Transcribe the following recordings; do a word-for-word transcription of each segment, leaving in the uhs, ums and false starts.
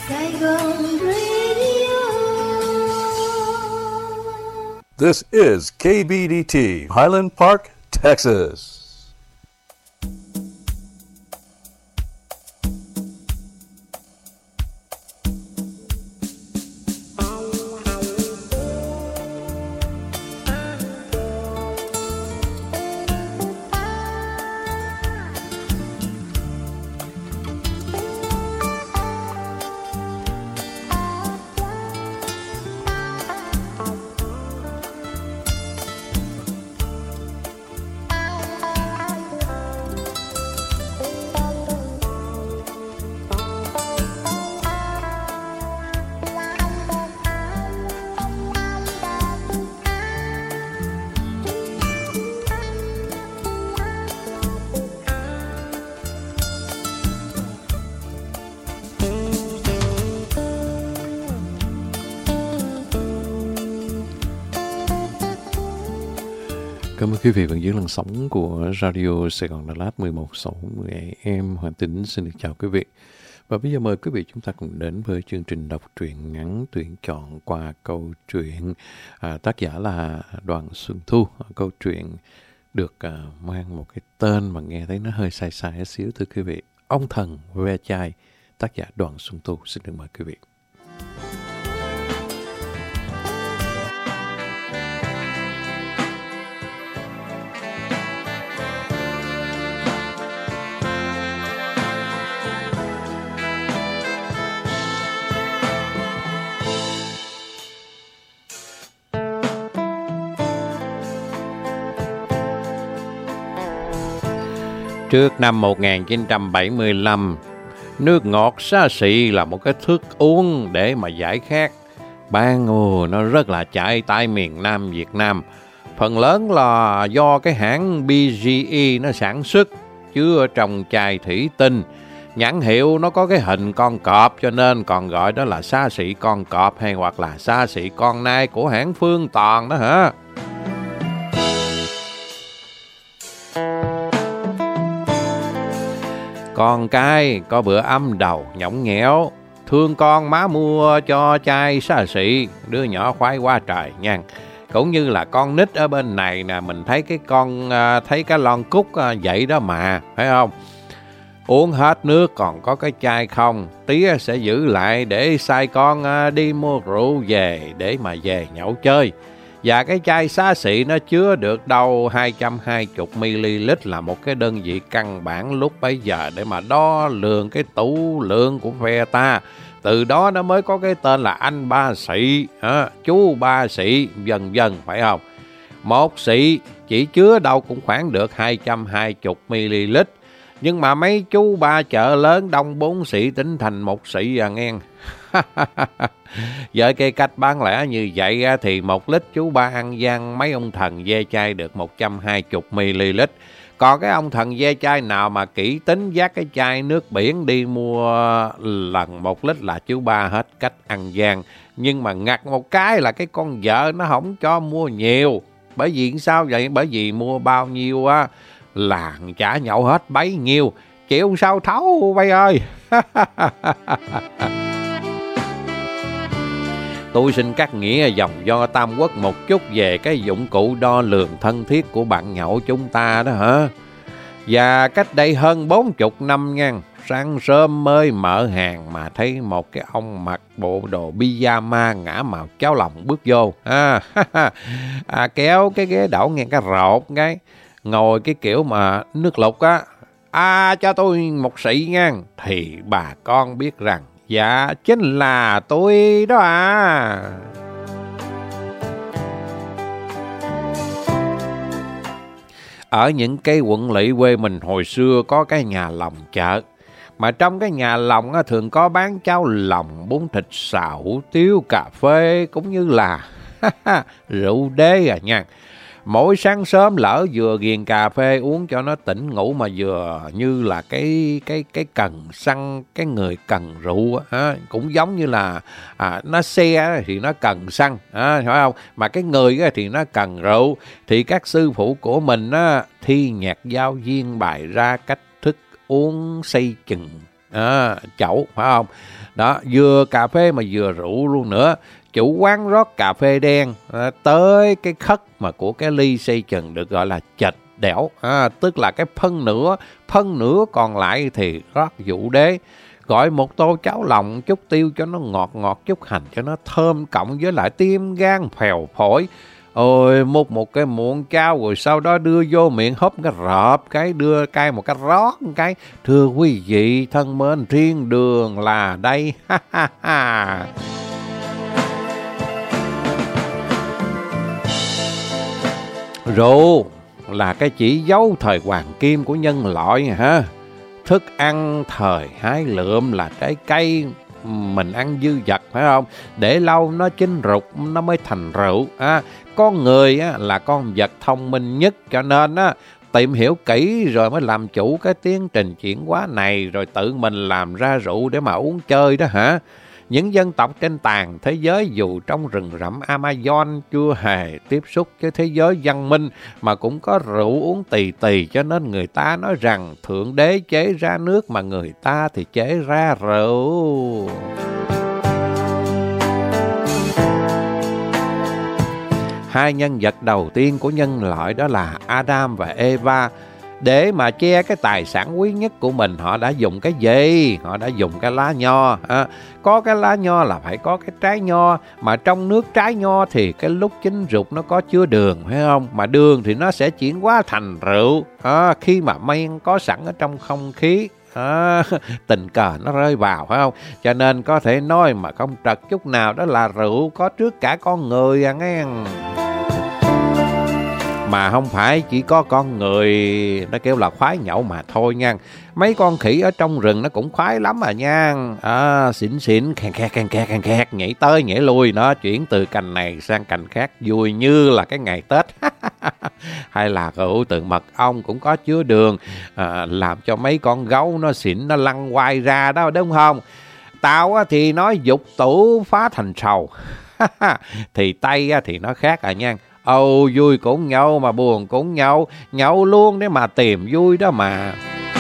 Saigon Radio. This is K B D T, Highland Park, Texas. Cảm ơn quý vị vẫn giữ làn sóng của Radio Sài Gòn Đà Lạt mười một sáu mươi a em. Hoàng Tính xin được chào quý vị. Và bây giờ mời quý vị chúng ta cùng đến với chương trình đọc truyện ngắn tuyển chọn qua câu chuyện. À, tác giả là Đoàn Xuân Thu. Câu chuyện được à, mang một cái tên mà nghe thấy nó hơi sai sai một xíu thưa quý vị. Ông Thần Ve Chai, tác giả Đoàn Xuân Thu. Xin được mời quý vị. Trước năm một nghìn chín trăm bảy mươi lăm, nước ngọt xa xị là một cái thức uống để mà giải khát. Ban ồ, nó rất là chạy tại miền Nam Việt Nam. Phần lớn là do cái hãng bê giê e nó sản xuất, chứa trong chai thủy tinh. Nhãn hiệu nó có cái hình con cọp cho nên còn gọi đó là xa xị con cọp hay hoặc là xa xị con nai của hãng Phương Toàn đó hả? Con cái có bữa âm đầu nhõng nhẽo, thương con má mua cho chai xa xị, đứa nhỏ khoái quá trời nha. Cũng như là con nít ở bên này nè, mình thấy cái con thấy cái lon cúc vậy đó mà, phải không? Uống hết nước còn có cái chai không, tía sẽ giữ lại để sai con đi mua rượu về để mà về nhậu chơi. Và cái chai xá xị nó chứa được đâu hai trăm hai mươi mi-li-lít là một cái đơn vị căn bản lúc bấy giờ để mà đo lường cái tủ lượng của phe ta. Từ đó nó mới có cái tên là anh ba xị, à, chú ba xị, vân vân, phải không? Một xị chỉ chứa đâu cũng khoảng được hai trăm hai mươi mi-li-lít. Nhưng mà mấy chú ba chợ lớn đông bốn xị tính thành một xị à nghe. Với cái cách bán lẻ như vậy thì một lít chú ba ăn gian mấy ông Thần Ve Chai được một trăm hai mươi mi-li-lít. Còn cái ông Thần Ve Chai nào mà kỹ tính dắt cái chai nước biển đi mua lần một lít là chú ba hết cách ăn gian. Nhưng mà ngặt một cái là cái con vợ nó không cho mua nhiều. Bởi vì sao vậy? Bởi vì mua bao nhiêu á là trả nhậu hết bấy nhiêu. Chịu sao thấu bay ơi. Tôi xin cắt nghĩa dòng do Tam Quốc một chút về cái dụng cụ đo lường thân thiết của bạn nhậu chúng ta đó hả? Và cách đây hơn bốn chục năm nha, sáng sớm mới mở hàng mà thấy một cái ông mặc bộ đồ pyjama ngã màu cháo lòng bước vô. À, à, kéo cái ghế đậu nghe cái rột cái, ngồi cái kiểu mà nước lục á. À, cho tôi một xị nha. Thì bà con biết rằng dạ chính là tôi đó à. Ở những cái quận lỵ quê mình hồi xưa có cái nhà lòng chợ. Mà trong cái nhà lòng á, thường có bán cháo lòng, bún thịt xào, hủ tiếu, cà phê cũng như là rượu đế à nha. Mỗi sáng sớm lỡ vừa ghiền cà phê uống cho nó tỉnh ngủ mà vừa như là cái cái cái cần xăng, cái người cần rượu á, cũng giống như là à, nó xe thì nó cần xăng, à, phải không? Mà cái người thì nó cần rượu. Thì các sư phụ của mình á, thi nhạc giao duyên bày ra cách thức uống xây chừng à, chậu, phải không? Đó, vừa cà phê mà vừa rượu luôn nữa. Chủ quán rót cà phê đen à, tới cái khất mà của cái ly xây chừng được gọi là chệch đẻo, à, tức là cái phân nửa, phân nửa còn lại thì rót rượu đế. Gọi một tô cháo lòng, chút tiêu cho nó ngọt ngọt, chút hành cho nó thơm, cộng với lại tim gan phèo phổi. Ôi, múc một cái muỗng cháo rồi sau đó đưa vô miệng húp cái rợp, cái đưa cay một cái rót một cái. Thưa quý vị thân mến, thiên đường là đây. Ha ha ha. Rượu là cái chỉ dấu thời hoàng kim của nhân loại ha. Thức ăn thời hái lượm là trái cây mình ăn dư dật phải không? Để lâu nó chín rục nó mới thành rượu. À, con người á, là con vật thông minh nhất, cho nên á, tìm hiểu kỹ rồi mới làm chủ cái tiến trình chuyển hóa này, rồi tự mình làm ra rượu để mà uống chơi đó hả? Những dân tộc trên toàn thế giới dù trong rừng rậm Amazon chưa hề tiếp xúc với thế giới văn minh mà cũng có rượu uống tì tì, cho nên người ta nói rằng Thượng Đế chế ra nước mà người ta thì chế ra rượu. Hai nhân vật đầu tiên của nhân loại đó là Adam và Eva. Để mà che cái tài sản quý nhất của mình, họ đã dùng cái gì? Họ đã dùng cái lá nho. À, có cái lá nho là phải có cái trái nho. Mà trong nước trái nho thì cái lúc chín rục nó có chứa đường, phải không? Mà đường thì nó sẽ chuyển hóa thành rượu. À, khi mà men có sẵn ở trong không khí, à, tình cờ nó rơi vào, phải không? Cho nên có thể nói mà không trật chút nào đó là rượu có trước cả con người à nghe. Mà không phải chỉ có con người nó kêu là khoái nhậu mà thôi nha. Mấy con khỉ ở trong rừng nó cũng khoái lắm à nha. À, xỉn xỉn, khen khét, khen khét, khen khét, nhảy tới nhảy lui. Nó chuyển từ cành này sang cành khác, vui như là cái ngày Tết. Hay là rượu từ mật ong cũng có chứa đường, à, làm cho mấy con gấu nó xỉn, nó lăn quay ra đó, đúng không? Tao thì nói dục tủ phá thành sầu. Thì Tây thì nó khác à nha. Âu vui cũng nhậu mà buồn cũng nhậu, nhậu luôn để mà tìm vui đó mà.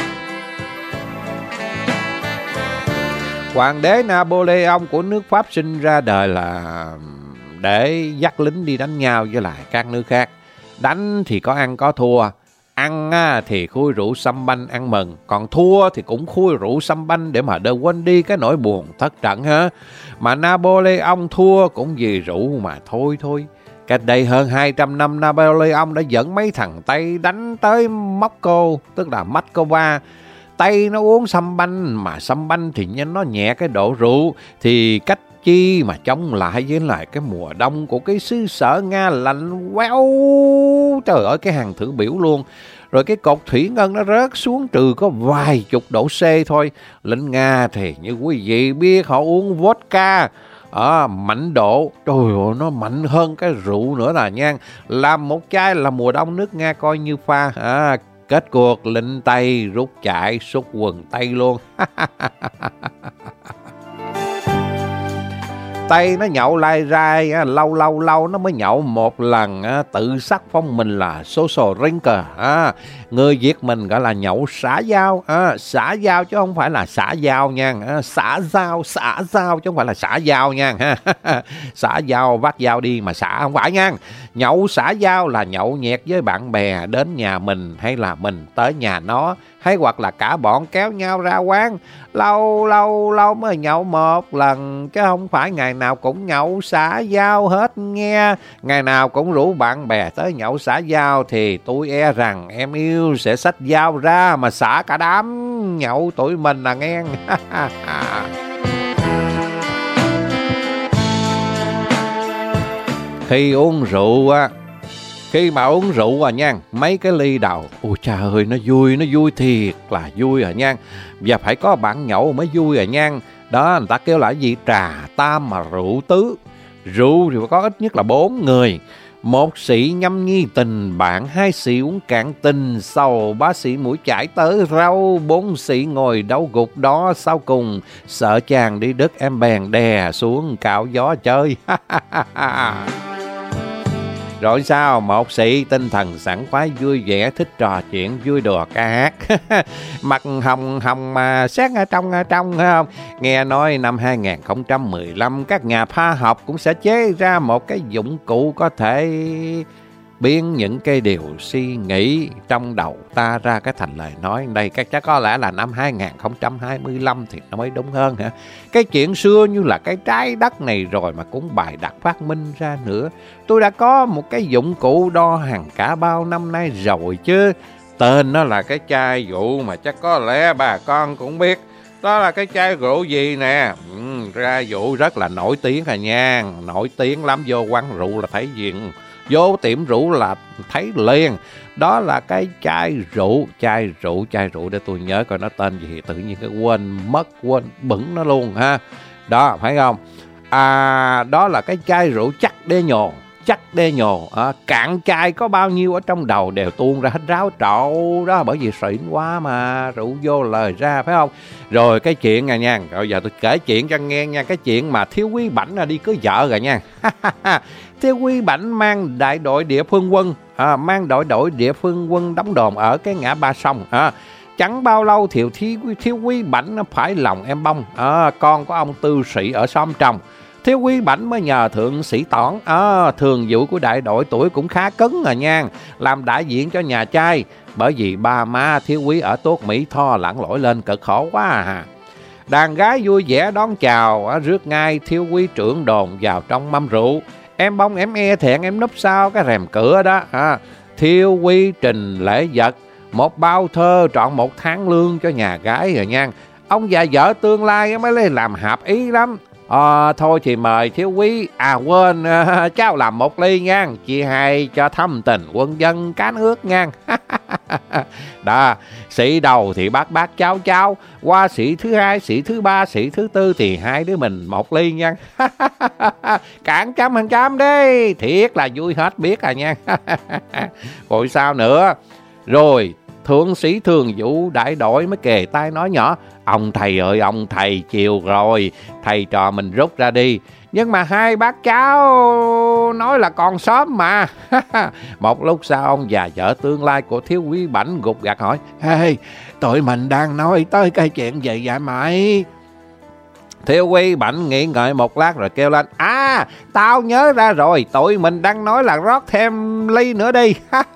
Hoàng đế Napoleon của nước Pháp sinh ra đời là để dắt lính đi đánh nhau với lại các nước khác. Đánh thì có ăn có thua. Ăn thì khui rượu sâm banh ăn mừng, còn thua thì cũng khui rượu sâm banh để mà đỡ quên đi cái nỗi buồn thất trận ha. Mà Napoleon thua cũng vì rượu mà thôi thôi. Cách đây hơn hai trăm năm, Napoleon đã dẫn mấy thằng Tây đánh tới Moscow, tức là Moscow. Tây nó uống sâm banh, mà sâm banh thì nó nhẹ cái độ rượu, thì cách chi mà chống lại với lại cái mùa đông của cái xứ sở Nga lạnh quéo. Trời ơi, cái hàng thử biểu luôn. Rồi cái cột thủy ngân nó rớt xuống trừ có vài chục độ C thôi. Lính Nga thì như quý vị biết họ uống vodka. À, mạnh độ, trời ơi, nó mạnh hơn cái rượu nữa là nha. Làm một chai là mùa đông nước Nga coi như pha. À, kết cuộc lính Tây rút chạy xúc quần Tây luôn. Tây nó nhậu lai rai, lâu lâu lâu nó mới nhậu một lần, tự sắc phong mình là social drinker. À, người Việt mình gọi là nhậu xã giao, à, xã giao chứ không phải là xã giao nha. À, xã giao, xã giao chứ không phải là xã giao nha. Xã giao vác dao đi mà xã không phải nha. Nhậu xã giao là nhậu nhẹt với bạn bè đến nhà mình, hay là mình tới nhà nó, hay hoặc là cả bọn kéo nhau ra quán. Lâu lâu lâu mới nhậu một lần, chứ không phải ngày nào cũng nhậu xã giao hết nghe. Ngày nào cũng rủ bạn bè tới nhậu xã giao thì tôi e rằng em yêu sẽ xách dao ra mà xả cả đám nhậu tụi mình là nghe. Khi uống rượu á, khi mà uống rượu à nha, mấy cái ly đầu, ôi trời ơi, nó vui, nó vui thiệt là vui à nha. Và phải có bạn nhậu mới vui à nha. Đó, người ta kêu là gì? Trà tam mà rượu tứ. Rượu thì phải có ít nhất là bốn người. Một sĩ nhâm nhi tình bạn, hai sĩ uống cạn tình sầu, ba sĩ mũi chải tới rau, bốn sĩ ngồi đấu gục đó sau cùng. Sợ chàng đi đứt em bèn đè xuống cạo gió chơi. Rồi sao? Một sĩ tinh thần sảng khoái vui vẻ, thích trò chuyện, vui đùa ca hát. Mặt hồng hồng mà sáng ở trong ở trong phải không? Nghe nói năm hai nghìn không trăm mười lăm các nhà khoa học cũng sẽ chế ra một cái dụng cụ có thể biến những cái điều suy nghĩ trong đầu ta ra cái thành lời nói. Đây chắc chắc có lẽ là năm hai nghìn không trăm hai mươi lăm thì nó mới đúng hơn hả? Cái chuyện xưa như là cái trái đất này rồi mà cũng bài đặt phát minh ra nữa. Tôi đã có một cái dụng cụ đo hàng cả bao năm nay rồi chứ. Tên nó là cái chai rượu mà chắc có lẽ bà con cũng biết. Đó là cái chai rượu gì nè. Ừ, ra rượu rất là nổi tiếng à nha. Nổi tiếng lắm, vô quán rượu là thấy diện. Vô tiệm rượu là thấy liền. Đó là cái chai rượu. Chai rượu, chai rượu để tôi nhớ coi nó tên gì. Tự nhiên cái quên mất, quên bẩn nó luôn ha. Đó, phải không? À, đó là cái chai rượu chắc đê nhồn. Chắc đê nhồn. À, cạn chai có bao nhiêu ở trong đầu đều tuôn ra hết ráo trộn đó. Bởi vì xịn quá mà. Rượu vô lời ra, phải không? Rồi cái chuyện này nha. Rồi giờ tôi kể chuyện cho nghe nha. Cái chuyện mà Thiếu Quý Bảnh là đi cưới vợ rồi nha. Thiếu Quý Bảnh mang đại đội địa phương quân, à, mang đội đội địa phương quân đóng đồn ở cái ngã ba sông. À, chẳng bao lâu thì Thiếu, Thiếu Quý Bảnh nó phải lòng em Bông, à, con của ông tư sĩ ở xóm Trồng. Thiếu Quý Bảnh mới nhờ thượng sĩ Toản, à, thường vụ của đại đội, tuổi cũng khá cứng rồi nha, làm đại diện cho nhà trai. Bởi vì ba má Thiếu Quý ở Tốt Mỹ Tho lặn lội lên cực khổ quá à. Đàn gái vui vẻ đón chào, rước ngay Thiếu Quý trưởng đồn vào trong mâm rượu. Em Bông em e thẹn em núp sau cái rèm cửa đó. À, Thiếu Quý trình lễ vật, một bao thơ trọn một tháng lương cho nhà gái rồi nha. Ông già vợ tương lai mới lên làm hợp ý lắm. À, thôi thì mời Thiếu Quý. À quên, à, cháu làm một ly nha. Chị hai cho thâm tình quân dân cán ước nha. Đó, sĩ đầu thì bác bác cháu cháu. Qua sĩ thứ hai, sĩ thứ ba, sĩ thứ tư thì hai đứa mình một ly nha. Cản trăm hàng trăm đi. Thiệt là vui hết biết à nha. Rồi sao nữa? Rồi thượng sĩ thường vụ đại đội mới kề tay nói nhỏ: ông thầy ơi ông thầy, chiều rồi, thầy trò mình rút ra đi. Nhưng mà hai bác cháu nói là còn sớm mà. Một lúc sau ông già vợ tương lai của Thiếu Quý Bảnh gục gặt hỏi: hey, tụi mình đang nói tới cái chuyện gì vậy mày? Thiếu Quý Bảnh nghĩ ngợi một lát rồi kêu lên: à, tao nhớ ra rồi, tụi mình đang nói là rót thêm ly nữa đi.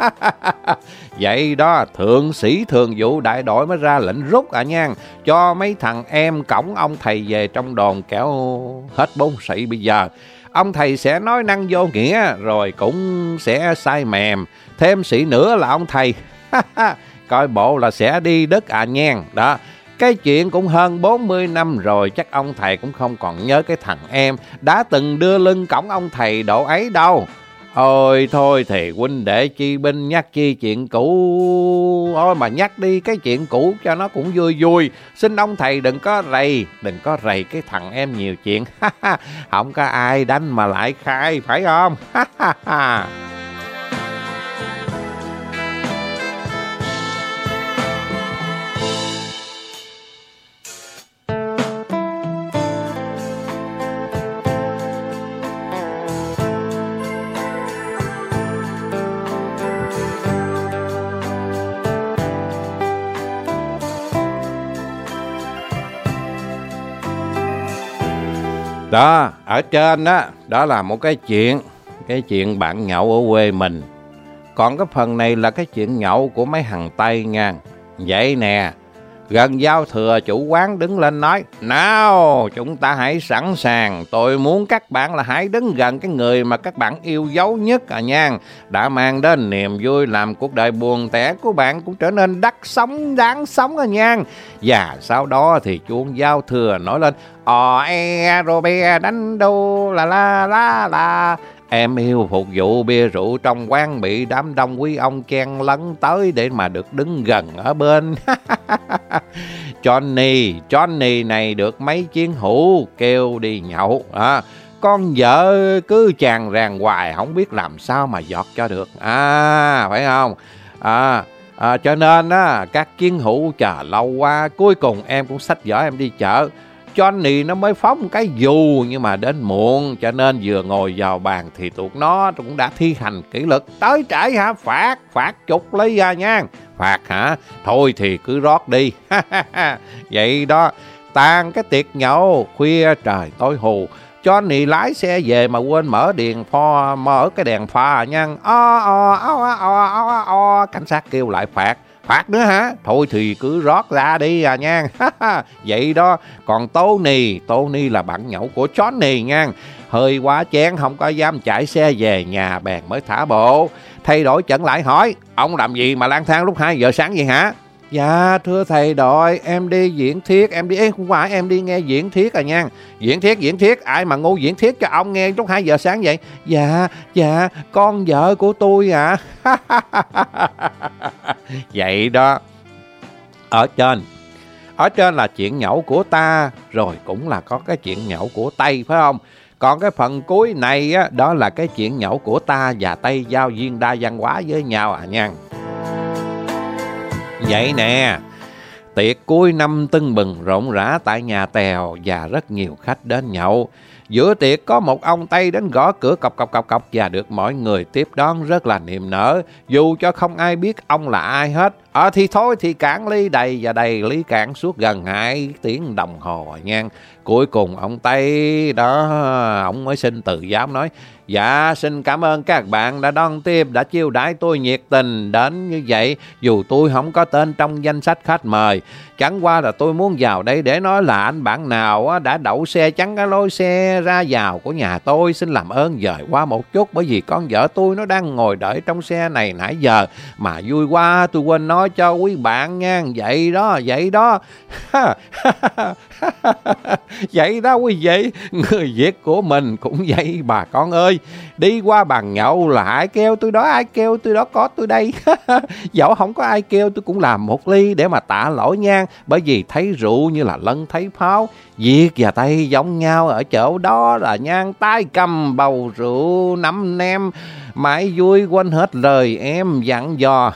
Vậy đó, thượng sĩ thường vụ đại đội mới ra lệnh rút à nha, cho mấy thằng em cõng ông thầy về trong đồn kẻo hết bốn sĩ bây giờ. Ông thầy sẽ nói năng vô nghĩa, rồi cũng sẽ sai mềm. Thêm sĩ nữa là ông thầy coi bộ là sẽ đi đất à nhan. Đó, cái chuyện cũng hơn bốn mươi năm rồi, chắc ông thầy cũng không còn nhớ cái thằng em đã từng đưa lưng cõng ông thầy độ ấy đâu. Ôi thôi thì huynh đệ chi binh nhắc chi chuyện cũ. Ôi mà nhắc đi cái chuyện cũ cho nó cũng vui vui. Xin ông thầy đừng có rầy, đừng có rầy cái thằng em nhiều chuyện. Không có ai đánh mà lại khai, phải không? Đó, ở trên đó, đó là một cái chuyện, cái chuyện bạn nhậu ở quê mình. Còn cái phần này là cái chuyện nhậu của mấy thằng Tây nha. Vậy nè, gần giao thừa chủ quán đứng lên nói: nào, chúng ta hãy sẵn sàng, tôi muốn các bạn là hãy đứng gần cái người mà các bạn yêu dấu nhất à nha. Đã mang đến niềm vui làm cuộc đời buồn tẻ của bạn cũng trở nên đắt sống, đáng sống à nha. Và sau đó thì chuông giao thừa nổi lên: ò e rô bè đánh đô la la la la. Em yêu phục vụ bia rượu trong quán bị đám đông quý ông chen lấn tới để mà được đứng gần ở bên. Johnny, Johnny này được mấy chiến hữu kêu đi nhậu. À, con vợ cứ chàng ràng hoài, không biết làm sao mà giọt cho được. À, phải không? À, à, cho nên á, các chiến hữu chờ lâu qua, cuối cùng em cũng xách giỏ em đi chợ. Johnny nó mới phóng cái dù, nhưng mà đến muộn, cho nên vừa ngồi vào bàn thì tụi nó cũng đã thi hành kỷ luật. Tới trễ hả? Phạt, phạt chục ly à nha. Phạt hả? Thôi thì cứ rót đi. Vậy đó, tan cái tiệc nhậu, khuya trời tối hù, Johnny lái xe về mà quên mở đèn pho, mở cái đèn pha nha. O o o o o o, cảnh sát kêu lại phạt. Phạt nữa hả? Thôi thì cứ rót ra đi à nha. Vậy đó, còn Tony, Tony là bạn nhậu của Johnny nha. Hơi quá chén, không có dám chạy xe về nhà, bèn mới thả bộ. Thay đổi trận lại hỏi, ông làm gì mà lang thang lúc hai giờ sáng vậy hả? Dạ thưa thầy đội, em đi diễn thuyết, em đi, không phải em đi nghe diễn thuyết à nha. Diễn thuyết, diễn thuyết, ai mà ngu diễn thuyết cho ông nghe lúc hai giờ sáng vậy? Dạ, dạ, con vợ của tôi ạ. À. Vậy đó, ở trên, ở trên là chuyện nhậu của ta, rồi cũng là có cái chuyện nhậu của Tây phải không? Còn cái phần cuối này á, đó là cái chuyện nhậu của ta và Tây giao duyên đa văn hóa với nhau à nha. Vậy nè, tiệc cuối năm tưng bừng rộn rã tại nhà Tèo và rất nhiều khách đến nhậu. Giữa tiệc có một ông Tây đến gõ cửa cọc cọc cọc cọc và được mọi người tiếp đón rất là niềm nở, dù cho không ai biết ông là ai hết. Ờ thì thôi thì cạn ly đầy và đầy ly cạn suốt gần hai tiếng đồng hồ nha. Cuối cùng ông Tây đó, ông mới xin từ giám nói, dạ xin cảm ơn các bạn đã đón tiếp, đã chiêu đãi tôi nhiệt tình đến như vậy, dù tôi không có tên trong danh sách khách mời. Chẳng qua là tôi muốn vào đây để nói là anh bạn nào đã đậu xe chắn cái lối xe ra vào của nhà tôi, xin làm ơn dời qua một chút, bởi vì con vợ tôi nó đang ngồi đợi trong xe này nãy giờ, mà vui quá tôi quên nói cho quý bạn nha. Vậy đó, vậy đó. Vậy đó quý vị, người Việt của mình cũng vậy bà con ơi. Đi qua bàn nhậu là ai kêu tôi đó, ai kêu tôi đó có tôi đây. Dẫu không có ai kêu tôi cũng làm một ly để mà tạ lỗi nha. Bởi vì thấy rượu như là lân thấy pháo, Việt và Tây giống nhau ở chỗ đó là nhan tay cầm bầu rượu nắm nem, mãi vui quên hết lời em dặn dò.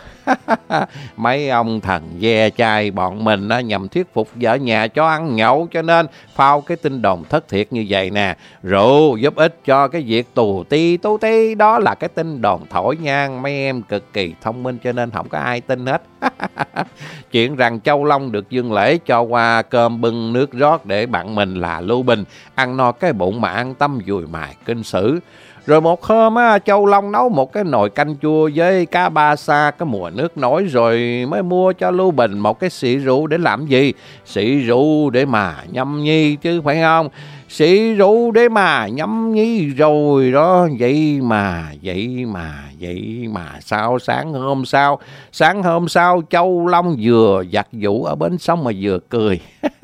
Mấy ông thần ve chai bọn mình á, nhằm thuyết phục vợ nhà cho ăn nhậu, cho nên phao cái tin đồn thất thiệt như vậy nè. Rượu giúp ích cho cái việc tù ti tú ti, đó là cái tin đồn thổi nhang. Mấy em cực kỳ thông minh cho nên không có ai tin hết. Chuyện rằng Châu Long được Dương Lễ cho qua cơm bưng nước rót để bạn mình là Lưu Bình ăn no cái bụng mà an tâm dùi mài kinh sử. Rồi một hôm á, Châu Long nấu một cái nồi canh chua với cá ba sa, cái mùa nước nổi, rồi mới mua cho Lưu Bình một cái xị rượu để làm gì? Xị rượu để mà nhâm nhi chứ phải không? Xị rượu để mà nhâm nhi rồi đó. Vậy mà, vậy mà, vậy mà sao sáng hôm sau, sáng hôm sau Châu Long vừa giặt vũ ở bến sông mà vừa cười.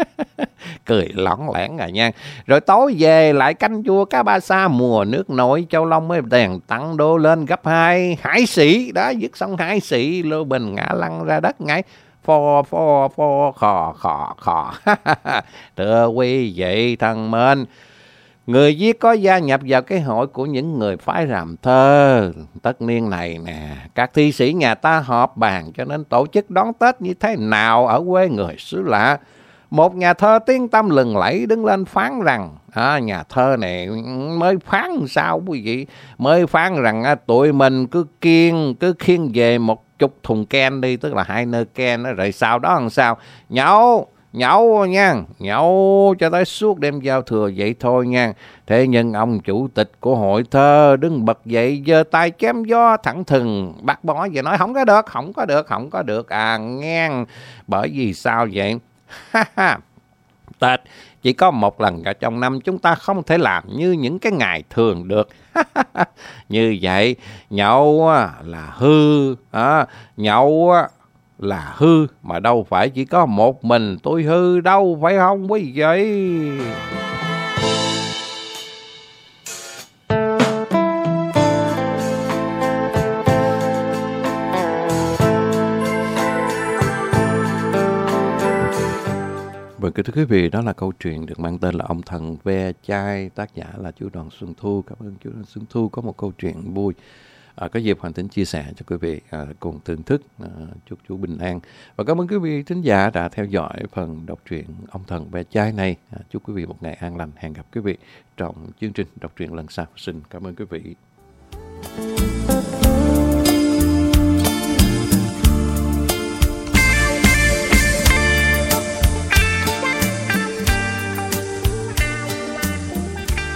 Cười lõn lẻn à nha. Rồi tối về lại canh chua cá ba sa mùa nước nổi, Châu Long mới đèn tăng đô lên gấp hai. Hải sĩ đó, dứt xong hải sĩ, Lưu Bình ngã lăn ra đất ngay. Phò phò phò khò khò khò. Thưa quý vị thân mến, người viết có gia nhập vào cái hội của những người phái ràm thơ. Tất niên này nè, các thi sĩ nhà ta họp bàn cho nên tổ chức đón Tết như thế nào ở quê người xứ lạ. Một nhà thơ tiếng tăm lừng lẫy đứng lên phán rằng, à, nhà thơ này mới phán sao quý vị, mới phán rằng à, tụi mình cứ kiêng, cứ khiêng về một chục thùng ken đi, tức là hai nơ ken đó, rồi sau đó làm sao? Nhậu, nhậu nha, nhậu cho tới suốt đêm giao thừa vậy thôi nha. Thế nhưng ông chủ tịch của hội thơ đứng bật dậy, giơ tay chém gió thẳng thừng, bác bỏ và nói không có được, không có được, không có được à ngang. Bởi vì sao vậy? Tết chỉ có một lần cả trong năm, chúng ta không thể làm như những cái ngày thường được. Như vậy nhậu là hư, à, nhậu là hư, mà đâu phải chỉ có một mình tôi hư đâu, phải không quý vị? Vâng, kính thưa quý vị, đó là câu chuyện được mang tên là Ông Thần Ve Chai, tác giả là chú Đoàn Xuân Thu. Cảm ơn chú Đoàn Xuân Thu có một câu chuyện vui À, có dịp Hoàng Tính chia sẻ cho quý vị à, cùng thưởng thức. À, chúc chú bình an. Và cảm ơn quý vị thính giả đã theo dõi phần đọc truyện Ông Thần Ve Chai này. À, chúc quý vị một ngày an lành. Hẹn gặp quý vị trong chương trình đọc truyện lần sau. Xin cảm ơn quý vị.